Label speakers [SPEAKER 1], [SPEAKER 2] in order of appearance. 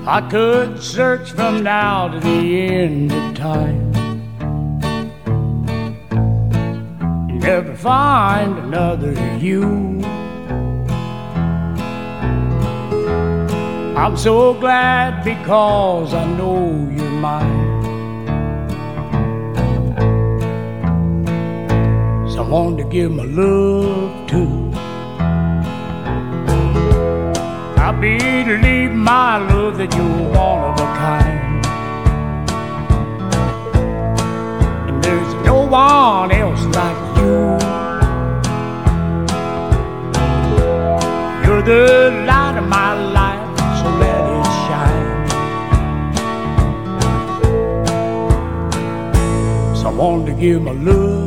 [SPEAKER 1] I could search from now to the end of time, never find another you. I'm so glad because I know you're mine, someone to give my love to. I believe, my love, that you're one of a kind, and there's no one else like you. You're the light of my life, so let it shine. Someone to give my love